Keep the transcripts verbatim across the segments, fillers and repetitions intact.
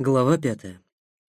Глава пятая.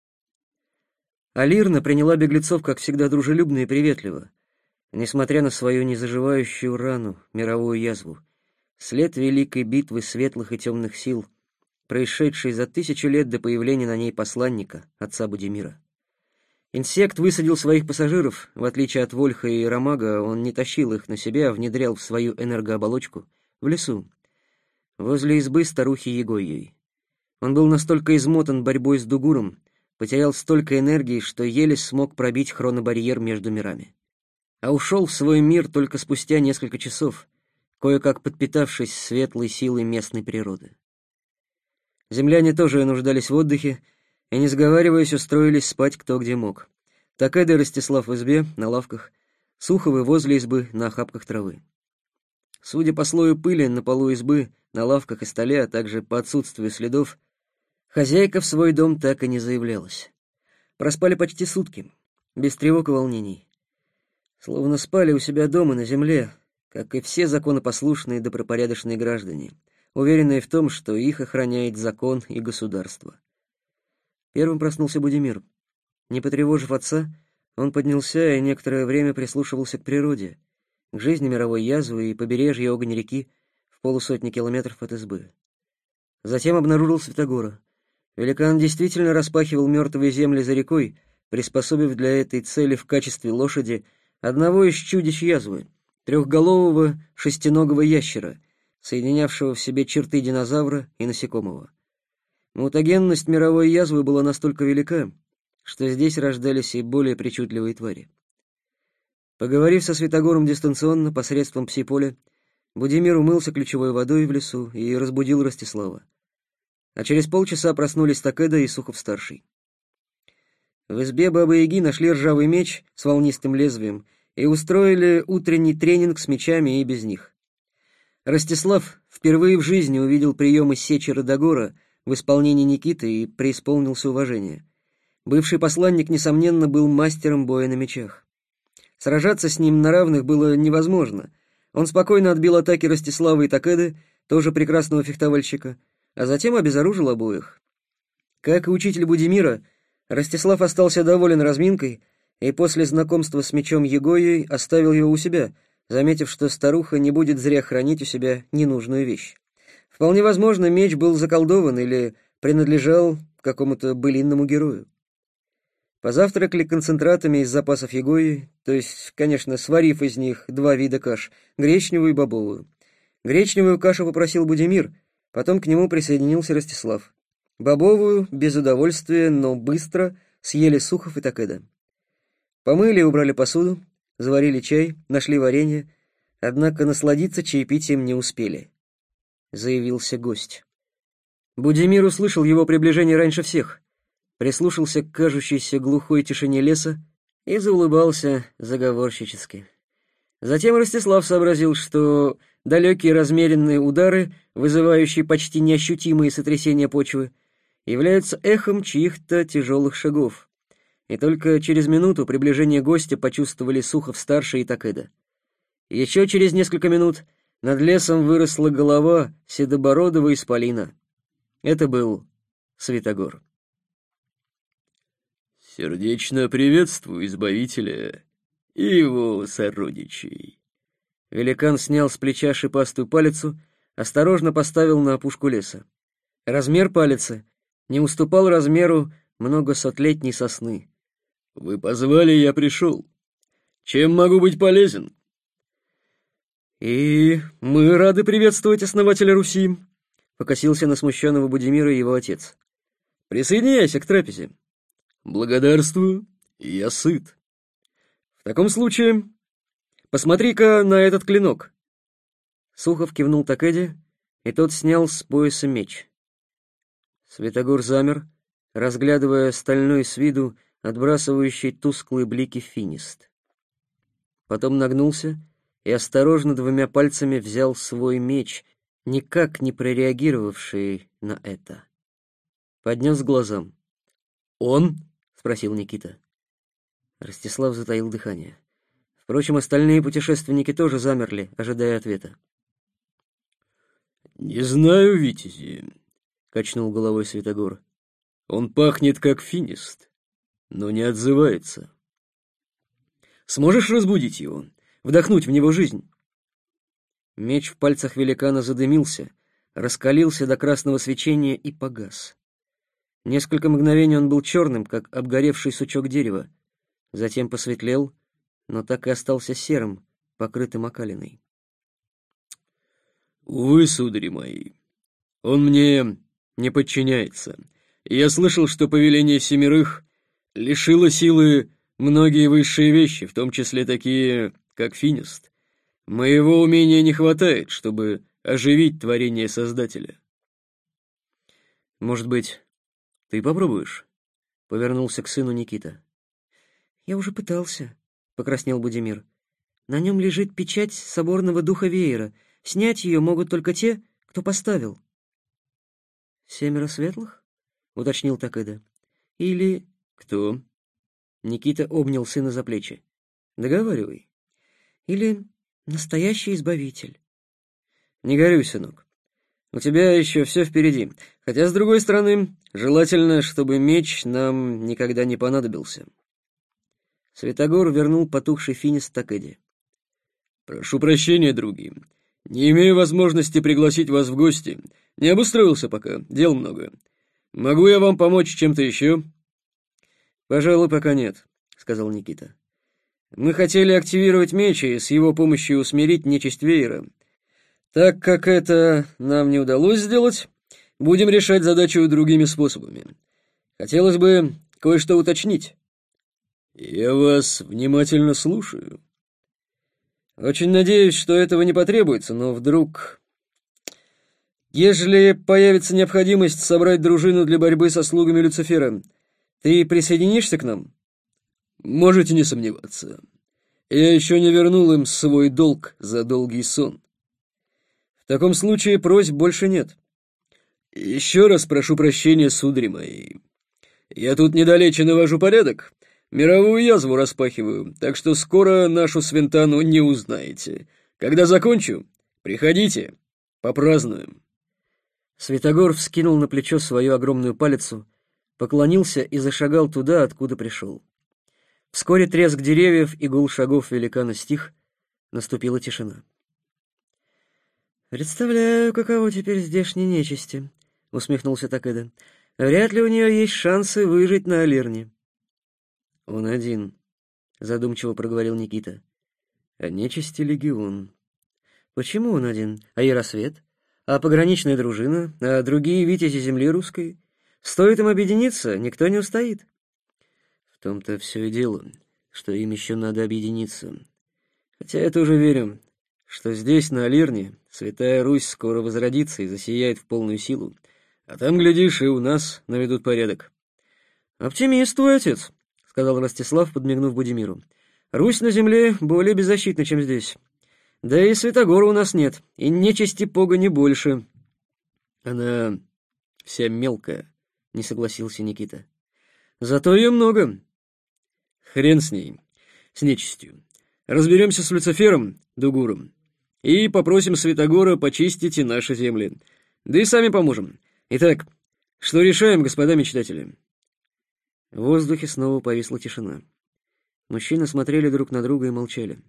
Алирна приняла беглецов, как всегда, дружелюбно и приветливо, несмотря на свою незаживающую рану, мировую язву, след великой битвы светлых и темных сил, происшедшей за тысячу лет до появления на ней посланника, отца Будимира. Инсект высадил своих пассажиров, в отличие от Вольха и Ромага, он не тащил их на себе, а внедрял в свою энергооболочку в лесу, возле избы старухи Егойей. Он был настолько измотан борьбой с Дугуром, потерял столько энергии, что еле смог пробить хронобарьер между мирами. А ушел в свой мир только спустя несколько часов, кое-как подпитавшись светлой силой местной природы. Земляне тоже нуждались в отдыхе, и, не сговариваясь, устроились спать кто где мог. Такеда и Ростислав в избе, на лавках, Суховы возле избы, на охапках травы. Судя по слою пыли на полу избы, на лавках и столе, а также по отсутствию следов, хозяйка в свой дом так и не заявлялась. Проспали почти сутки, без тревог и волнений. Словно спали у себя дома на земле, как и все законопослушные добропорядочные граждане, уверенные в том, что их охраняет закон и государство. Первым проснулся Будимир. Не потревожив отца, он поднялся и некоторое время прислушивался к природе, к жизни мировой язвы и побережья Огонь-реки в полусотни километров от избы. Затем обнаружил Святогора. Великан действительно распахивал мертвые земли за рекой, приспособив для этой цели в качестве лошади одного из чудищ язвы, трехголового шестиногого ящера, соединявшего в себе черты динозавра и насекомого. Мутагенность мировой язвы была настолько велика, что здесь рождались и более причудливые твари. Поговорив со Святогором дистанционно посредством пси-поля, Будимир умылся ключевой водой в лесу и разбудил Ростислава. А через полчаса проснулись Такеда и Сухов-старший. В избе Бабы-Яги нашли ржавый меч с волнистым лезвием и устроили утренний тренинг с мечами и без них. Ростислав впервые в жизни увидел приемы сечи Родогора в исполнении Никиты и преисполнился уважения. Бывший посланник, несомненно, был мастером боя на мечах. Сражаться с ним на равных было невозможно. Он спокойно отбил атаки Ростислава и Такеды, тоже прекрасного фехтовальщика, а затем обезоружил обоих. Как и учитель Будимира, Ростислав остался доволен разминкой и после знакомства с мечом Егоей оставил его у себя, заметив, что старуха не будет зря хранить у себя ненужную вещь. Вполне возможно, меч был заколдован или принадлежал какому-то былинному герою. Позавтракали концентратами из запасов Егои, то есть, конечно, сварив из них два вида каш — гречневую и бобовую. Гречневую кашу попросил Будимир, потом к нему присоединился Ростислав. Бобовую, без удовольствия, но быстро, съели Сухов и Такеда. Помыли и убрали посуду, заварили чай, нашли варенье, однако насладиться чаепитием не успели. Заявился гость. Будимир услышал его приближение раньше всех, прислушался к кажущейся глухой тишине леса и заулыбался заговорщически. Затем Ростислав сообразил, что далекие размеренные удары, вызывающие почти неощутимые сотрясения почвы, являются эхом чьих-то тяжелых шагов. И только через минуту приближение гостя почувствовали Сухов-старший и Такеда. Еще через несколько минут над лесом выросла голова седобородого исполина. Это был Святогор. «Сердечно приветствую избавителя и его сородичей». Великан снял с плеча шипастую палицу, осторожно поставил на опушку леса. Размер палицы не уступал размеру многосотлетней сосны. «Вы позвали, я пришел. Чем могу быть полезен?» «И мы рады приветствовать основателя Руси», — покосился на смущенного Будимира его отец. «Присоединяйся к трапезе». «Благодарствую, я сыт». «В таком случае посмотри-ка на этот клинок». Сухов кивнул Такеде, и тот снял с пояса меч. Святогор замер, разглядывая стальной с виду, отбрасывающий тусклые блики финист. Потом нагнулся и осторожно двумя пальцами взял свой меч, никак не прореагировавший на это. Поднес к глазам. «Он?» — спросил Никита. Ростислав затаил дыхание. Впрочем, остальные путешественники тоже замерли, ожидая ответа. «Не знаю, витязи», — качнул головой Святогор. Он пахнет как финист, но не отзывается. Сможешь разбудить его, вдохнуть в него жизнь?» Меч в пальцах великана задымился, раскалился до красного свечения и погас. Несколько мгновений он был черным, как обгоревший сучок дерева, затем посветлел, но так и остался серым, покрытым окалиной. «Увы, судари мои, он мне не подчиняется. Я слышал, что повеление семерых лишило силы многие высшие вещи, в том числе такие, как финист. Моего умения не хватает, чтобы оживить творение Создателя». «Может быть, ты попробуешь?» — повернулся к сыну Никита. «Я уже пытался», — покраснел Будимир. «На нем лежит печать соборного духа веера. Снять ее могут только те, кто поставил». «Семеро светлых?» — уточнил Такеда. «Или...» «Кто?» Никита обнял сына за плечи. «Договаривай». «Или настоящий избавитель». «Не горюй, сынок. У тебя еще все впереди. Хотя, с другой стороны, желательно, чтобы меч нам никогда не понадобился». Святогор вернул потухший финист Такеде. «Прошу прощения, други. Не имею возможности пригласить вас в гости. Не обустроился пока, дел много. Могу я вам помочь чем-то еще?» «Пожалуй, пока нет», — сказал Никита. «Мы хотели активировать меч и с его помощью усмирить нечисть веера. Так как это нам не удалось сделать, будем решать задачу другими способами. Хотелось бы кое-что уточнить». «Я вас внимательно слушаю». «Очень надеюсь, что этого не потребуется, но вдруг... Ежели появится необходимость собрать дружину для борьбы со слугами Люцифера, ты присоединишься к нам?» «Можете не сомневаться. Я еще не вернул им свой долг за долгий сон». «В таком случае просьб больше нет». «Еще раз прошу прощения, судари мои. Я тут недалече навожу порядок, мировую язву распахиваю, так что скоро нашу Свентану не узнаете. Когда закончу, приходите, попразднуем». Святогор вскинул на плечо свою огромную палицу, поклонился и зашагал туда, откуда пришел. Вскоре треск деревьев и гул шагов великана стих, наступила тишина. «Представляю, каково теперь здешней нечисти», — усмехнулся Такеда. «Вряд ли у нее есть шансы выжить на Алирне». «Он один», — задумчиво проговорил Никита. «А нечисти легион». «Почему он один? А Яросвет? А пограничная дружина? А другие витязи земли русской? Стоит им объединиться, никто не устоит». «В том-то все и дело, что им еще надо объединиться. Хотя я тоже верю, что здесь, на Алирне, Святая Русь скоро возродится и засияет в полную силу, а там, глядишь, и у нас наведут порядок». «Оптимист твой отец», — сказал Ростислав, подмигнув Будимиру. «Русь на земле более беззащитна, чем здесь. Да и Святогора у нас нет, и нечисти погони больше». «Она вся мелкая», — не согласился Никита. «Зато ее много». «Хрен с ней, с нечистью. Разберемся с Люцифером, Дугуром, и попросим Святогора почистить и наши земли. Да и сами поможем. Итак, что решаем, господа мечтатели?» В воздухе снова повисла тишина. Мужчины смотрели друг на друга и молчали.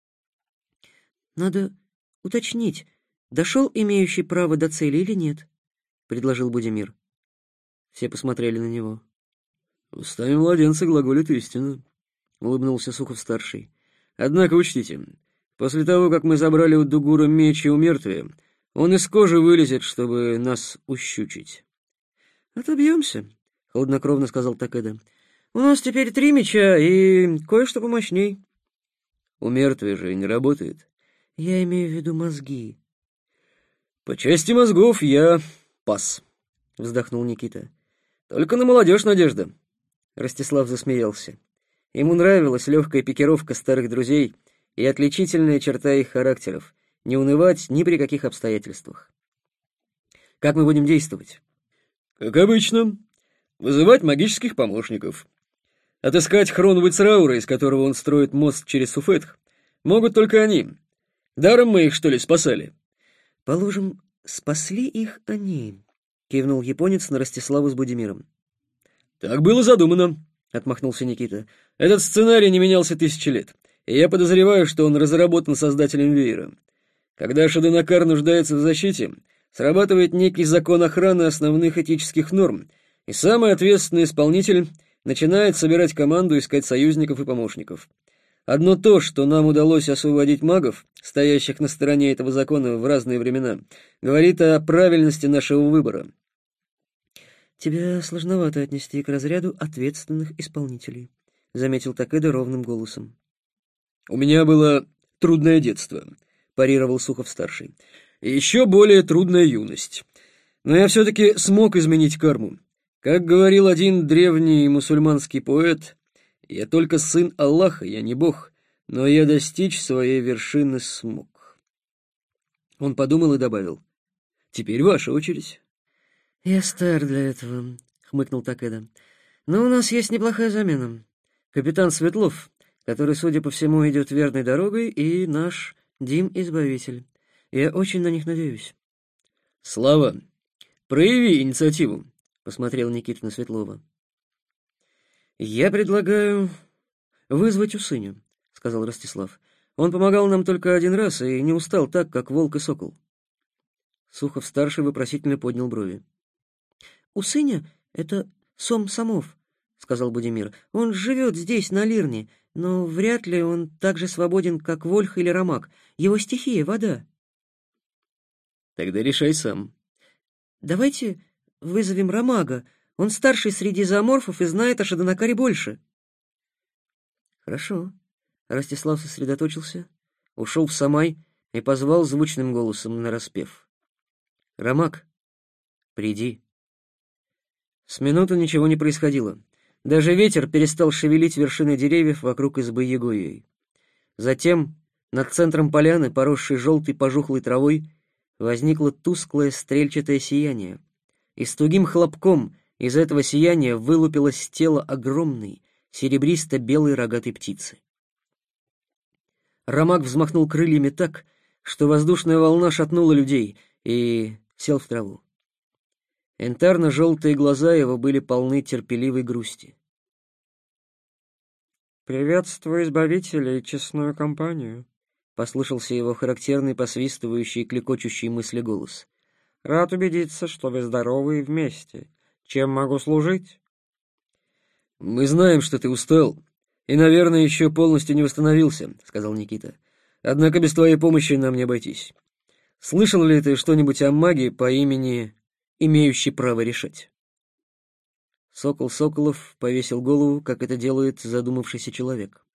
«Надо уточнить, дошел имеющий право до цели или нет?» — предложил Будимир. Все посмотрели на него. «Устами младенца глаголит истину», — улыбнулся Сухов-старший. «Однако учтите, после того, как мы забрали у Дугура меч и умертвие, он из кожи вылезет, чтобы нас ущучить». «Отобьемся», — хладнокровно сказал Такеда. «У нас теперь три меча и кое-что помощней». «Умертвие же не работает». «Я имею в виду мозги». «По части мозгов я пас», — вздохнул Никита. «Только на молодежь надежда». Ростислав засмеялся. Ему нравилась легкая пикировка старых друзей и отличительная черта их характеров — не унывать ни при каких обстоятельствах. «Как мы будем действовать?» «Как обычно. Вызывать магических помощников. Отыскать Хрон Вицраура, из которого он строит мост через Суфетх, могут только они. Даром мы их, что ли, спасали?» «Положим, спасли их они», — кивнул японец на Ростиславу с Будимиром. Так было задумано, отмахнулся Никита. Этот сценарий не менялся тысячи лет, и я подозреваю, что он разработан создателем веера. Когда Шадонакар нуждается в защите, срабатывает некий закон охраны основных этических норм, и самый ответственный исполнитель начинает собирать команду, искать союзников и помощников. Одно то, что нам удалось освободить магов, стоящих на стороне этого закона в разные времена, говорит о правильности нашего выбора. «Тебя сложновато отнести к разряду ответственных исполнителей», — заметил Такеда ровным голосом. «У меня было трудное детство», — парировал Сухов-старший, — «и еще более трудная юность. Но я все-таки смог изменить карму. Как говорил один древний мусульманский поэт, я только сын Аллаха, я не бог, но я достичь своей вершины смог». Он подумал и добавил: «Теперь ваша очередь». «Я стар для этого», — хмыкнул Такеда. «Но у нас есть неплохая замена. Капитан Светлов, который, судя по всему, идет верной дорогой, и наш Дим-избавитель. Я очень на них надеюсь». «Слава, прояви инициативу», — посмотрел Никита на Светлова. «Я предлагаю вызвать Усыня», — сказал Ростислав. «Он помогал нам только один раз и не устал так, как волк и сокол». Сухов-старший вопросительно поднял брови. «Усыня — это Сом-Самов», — сказал Будимир. «Он живет здесь, на Лирне, но вряд ли он так же свободен, как Вольх или Ромак. Его стихия — вода». «Тогда решай сам». «Давайте вызовем Ромага. Он старший среди зооморфов и знает о Шадонакаре больше». «Хорошо». Ростислав сосредоточился, ушел в Самай и позвал звучным голосом нараспев: «Ромак, приди». С минуты ничего не происходило. Даже ветер перестал шевелить вершины деревьев вокруг избы Егоей. Затем над центром поляны, поросшей желтой пожухлой травой, возникло тусклое стрельчатое сияние, и с тугим хлопком из этого сияния вылупилось тело огромной, серебристо-белой рогатой птицы. Ромак взмахнул крыльями так, что воздушная волна шатнула людей, и сел в траву. Янтарно-желтые глаза его были полны терпеливой грусти. «Приветствую избавителя и честную компанию», — послышался его характерный посвистывающий и клекочущий мысли голос. «Рад убедиться, что вы здоровы и вместе. Чем могу служить?» «Мы знаем, что ты устал и, наверное, еще полностью не восстановился», — сказал Никита. «Однако без твоей помощи нам не обойтись. Слышал ли ты что-нибудь о маге по имени имеющий право решать?» Сокол Соколов повесил голову, как это делает задумавшийся человек.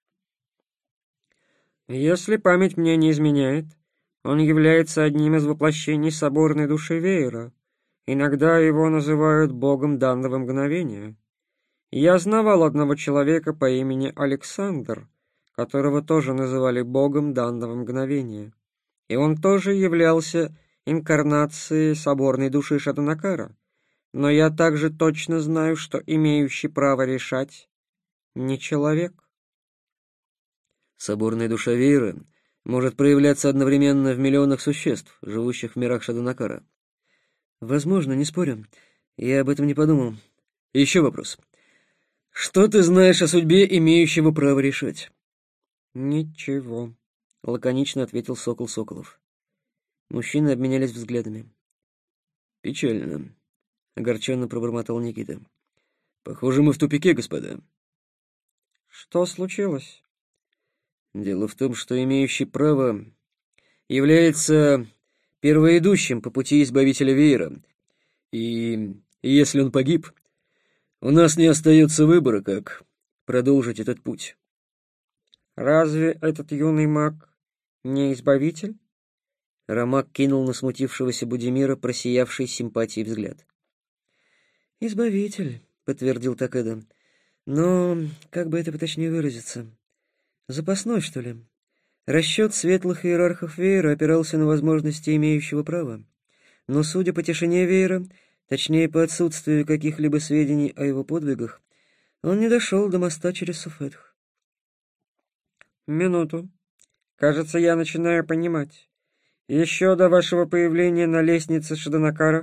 «Если память мне не изменяет, он является одним из воплощений соборной души Веера. Иногда его называют богом данного мгновения. Я знавал одного человека по имени Александр, которого тоже называли богом данного мгновения, и он тоже являлся инкарнацией соборной души Шадонакара. Но я также точно знаю, что имеющий право решать не человек». Соборная душа Веера может проявляться одновременно в миллионах существ, живущих в мирах Шадонакара. «Возможно, не спорю. Я об этом не подумал». Еще вопрос. Что ты знаешь о судьбе имеющего право решать?» «Ничего», — лаконично ответил Сокол Соколов. Мужчины обменялись взглядами. «Печально», — огорченно пробормотал Никита. «Похоже, мы в тупике, господа». «Что случилось?» «Дело в том, что имеющий право является первоидущим по пути избавителя Веера, и если он погиб, у нас не остается выбора, как продолжить этот путь». «Разве этот юный маг не избавитель?» Ромак кинул на смутившегося Будимира просиявший симпатией взгляд. «Избавитель», — подтвердил Такеда. «Но, как бы это поточнее выразиться, запасной, что ли? Расчет светлых иерархов Веера опирался на возможности имеющего права. Но, судя по тишине Веера, точнее по отсутствию каких-либо сведений о его подвигах, он не дошел до моста через Суфетх». «Минуту. Кажется, я начинаю понимать. Еще до вашего появления на лестнице Шадонакара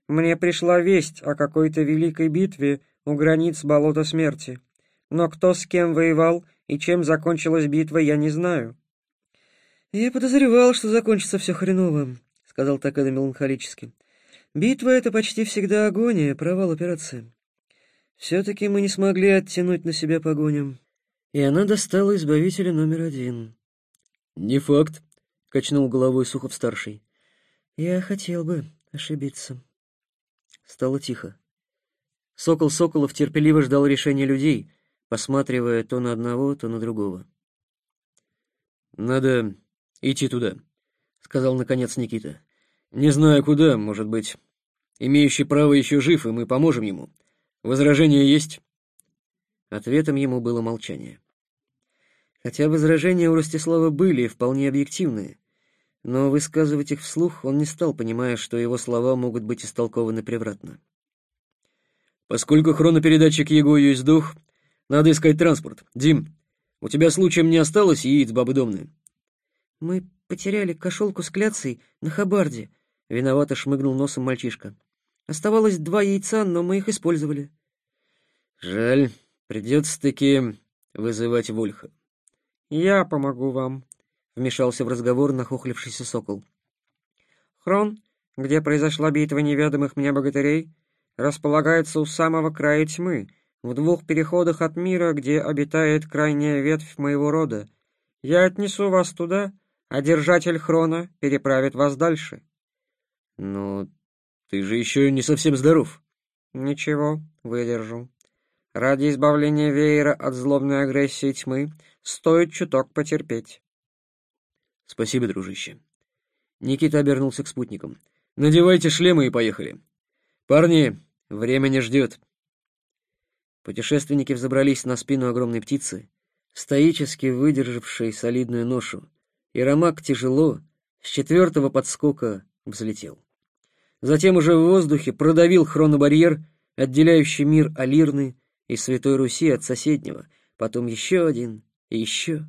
Мне пришла весть о какой-то великой битве у границ болота смерти. Но кто с кем воевал и чем закончилась битва, я не знаю». «Я подозревал, что закончится все хреново», — сказал Такеда меланхолически. «Битва — это почти всегда агония, провал операции. Все-таки мы не смогли оттянуть на себя погоню. И она достала избавителя номер один». «Не факт», — качнул головой Сухов-старший. «Я хотел бы ошибиться». Стало тихо. Сокол Соколов терпеливо ждал решения людей, посматривая то на одного, то на другого. «Надо идти туда», — сказал наконец Никита. «Не знаю куда, может быть. Имеющий право еще жив, и мы поможем ему. Возражения есть?» Ответом ему было молчание. Хотя возражения у Ростислава были вполне объективные, но высказывать их вслух он не стал, понимая, что его слова могут быть истолкованы превратно. «Поскольку хронопередатчик Егою сдох, надо искать транспорт. Дим, у тебя случаем не осталось яиц бабы Домны?» «Мы потеряли кошелку с клятцей на Хабарде», — виновато шмыгнул носом мальчишка. «Оставалось два яйца, но мы их использовали». «Жаль, придется-таки вызывать Вольха». «Я помогу вам», — вмешался в разговор нахохлившийся сокол. «Хрон, где произошла битва неведомых мне богатырей, располагается у самого края тьмы, в двух переходах от мира, где обитает крайняя ветвь моего рода. Я отнесу вас туда, а держатель Хрона переправит вас дальше». «Но ты же еще не совсем здоров». «Ничего, выдержу. Ради избавления веера от злобной агрессии тьмы стоит чуток потерпеть». «Спасибо, дружище». Никита обернулся к спутникам. «Надевайте шлемы и поехали. Парни, время не ждет». Путешественники взобрались на спину огромной птицы, стоически выдержавшей солидную ношу, и Ромак тяжело, с четвертого подскока, взлетел. Затем уже в воздухе продавил хронобарьер, отделяющий мир Алирны и Святой Руси от соседнего, потом еще один и еще.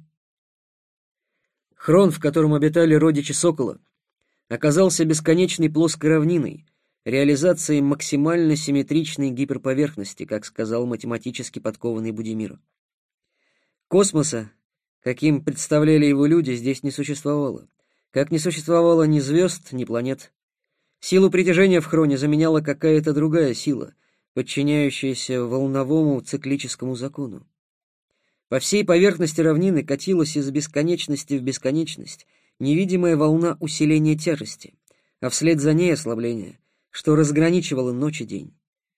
Хрон, в котором обитали родичи Сокола, оказался бесконечной плоской равниной, реализацией максимально симметричной гиперповерхности, как сказал математически подкованный Будимир. Космоса, каким представляли его люди, здесь не существовало, как не существовало ни звезд, ни планет. Силу притяжения в Хроне заменяла какая-то другая сила, подчиняющаяся волновому циклическому закону. По всей поверхности равнины катилась из бесконечности в бесконечность невидимая волна усиления тяжести, а вслед за ней ослабление, что разграничивало ночь и день.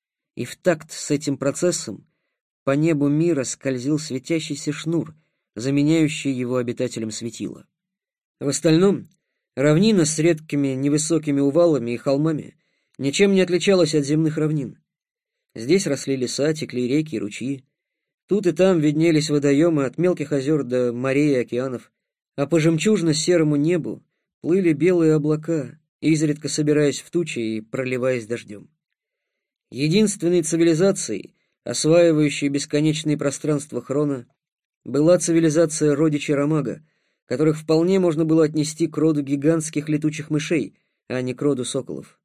И в такт с этим процессом по небу мира скользил светящийся шнур, заменяющий его обитателям светила. В остальном равнина с редкими невысокими увалами и холмами ничем не отличалась от земных равнин. Здесь росли леса, текли реки и ручьи. Тут и там виднелись водоемы от мелких озер до морей и океанов, а по жемчужно-серому небу плыли белые облака, изредка собираясь в тучи и проливаясь дождем. Единственной цивилизацией, осваивающей бесконечные пространства Хрона, была цивилизация родичей Ромага, которых вполне можно было отнести к роду гигантских летучих мышей, а не к роду соколов.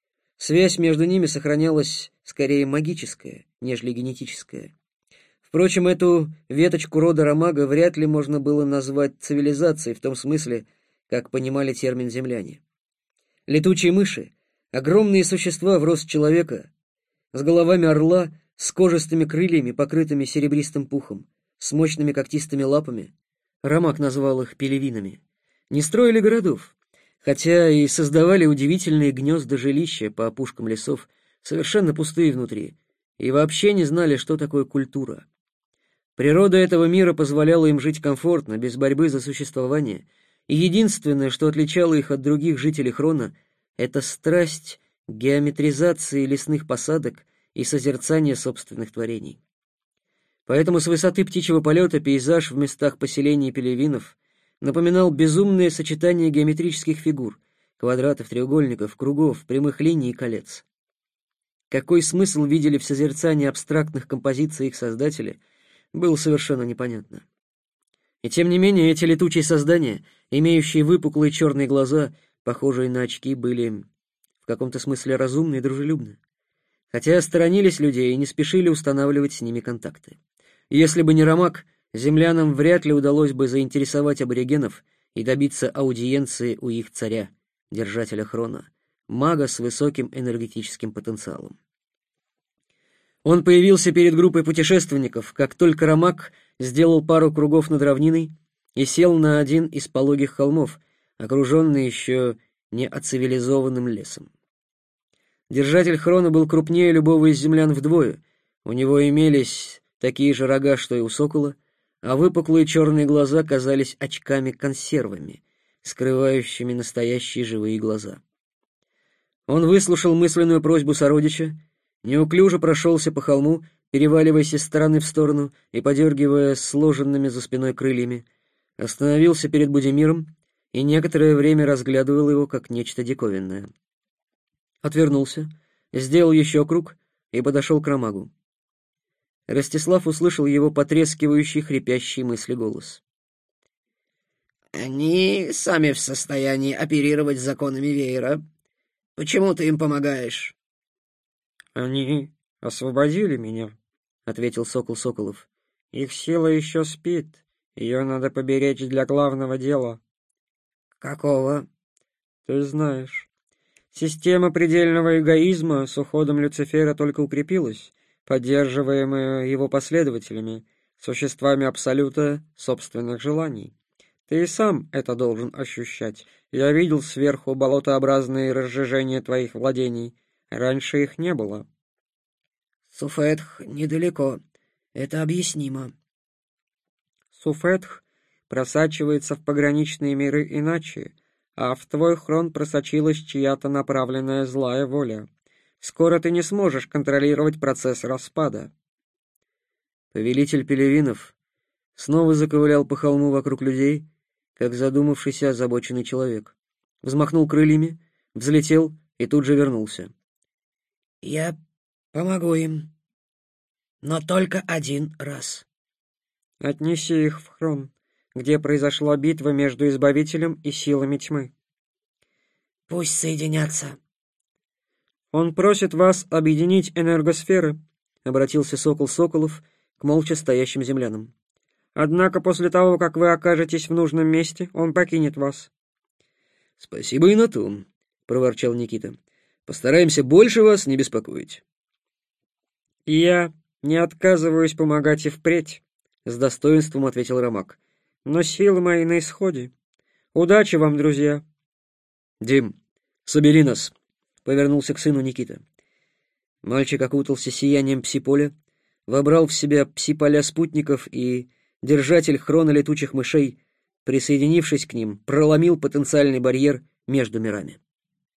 Связь между ними сохранялась скорее магическая, нежели генетическая. Впрочем, эту веточку рода Ромага вряд ли можно было назвать цивилизацией в том смысле, как понимали термин земляне. Летучие мыши — огромные существа в рост человека, с головами орла, с кожистыми крыльями, покрытыми серебристым пухом, с мощными когтистыми лапами. Ромак назвал их пелевинами. Не строили городов, хотя и создавали удивительные гнезда-жилища по опушкам лесов, совершенно пустые внутри, и вообще не знали, что такое культура. Природа этого мира позволяла им жить комфортно, без борьбы за существование, и единственное, что отличало их от других жителей Хрона, это страсть к геометризации лесных посадок и созерцание собственных творений. Поэтому с высоты птичьего полета пейзаж в местах поселений пелевинов напоминал безумное сочетание геометрических фигур, квадратов, треугольников, кругов, прямых линий и колец. Какой смысл видели в созерцании абстрактных композиций их создатели, было совершенно непонятно. И тем не менее эти летучие создания, имеющие выпуклые черные глаза, похожие на очки, были в каком-то смысле разумны и дружелюбны, хотя сторонились людей и не спешили устанавливать с ними контакты. Если бы не Ромак, землянам вряд ли удалось бы заинтересовать аборигенов и добиться аудиенции у их царя, держателя Хрона, мага с высоким энергетическим потенциалом. Он появился перед группой путешественников, как только Ромак сделал пару кругов над равниной и сел на один из пологих холмов, окруженный еще не оцивилизованным лесом. Держатель Хрона был крупнее любого из землян вдвое, у него имелись такие же рога, что и у сокола, а выпуклые черные глаза казались очками-консервами, скрывающими настоящие живые глаза. Он выслушал мысленную просьбу сородича, неуклюже прошелся по холму, переваливаясь из стороны в сторону и подергивая сложенными за спиной крыльями, остановился перед Будимиром и некоторое время разглядывал его как нечто диковинное. Отвернулся, сделал еще круг и подошел к Ромагу. Ростислав услышал его потрескивающий, хрипящий мысли голос. «Они сами в состоянии оперировать законами веера. Почему ты им помогаешь?» «Они освободили меня», — ответил Сокол Соколов. «Их сила еще спит, ее надо поберечь для главного дела». «Какого?» «Ты знаешь. Система предельного эгоизма с уходом Люцифера только укрепилась, поддерживаемая его последователями, существами Абсолюта собственных желаний. Ты и сам это должен ощущать. Я видел сверху болотообразные разжижения твоих владений. Раньше их не было». «Суфетх недалеко. Это объяснимо». «Суфетх просачивается в пограничные миры иначе, а в твой Хрон просочилась чья-то направленная злая воля. Скоро ты не сможешь контролировать процесс распада». Повелитель Пелевинов снова заковылял по холму вокруг людей, как задумавшийся озабоченный человек. Взмахнул крыльями, взлетел и тут же вернулся. «Я помогу им, но только один раз». «Отнеси их в Хрон, где произошла битва между Избавителем и силами тьмы». «Пусть соединятся». «Он просит вас объединить энергосферы», — обратился Сокол Соколов к молча стоящим землянам. «Однако после того, как вы окажетесь в нужном месте, он покинет вас». «Спасибо и на том», — проворчал Никита. «Постараемся больше вас не беспокоить». «И я не отказываюсь помогать и впредь», — с достоинством ответил Ромак. «Но силы мои на исходе. Удачи вам, друзья». «Дим, собери нас», — повернулся к сыну Никита. Мальчик окутался сиянием пси-поля, вобрал в себя пси-поля спутников, и держатель Хрона летучих мышей, присоединившись к ним, проломил потенциальный барьер между мирами.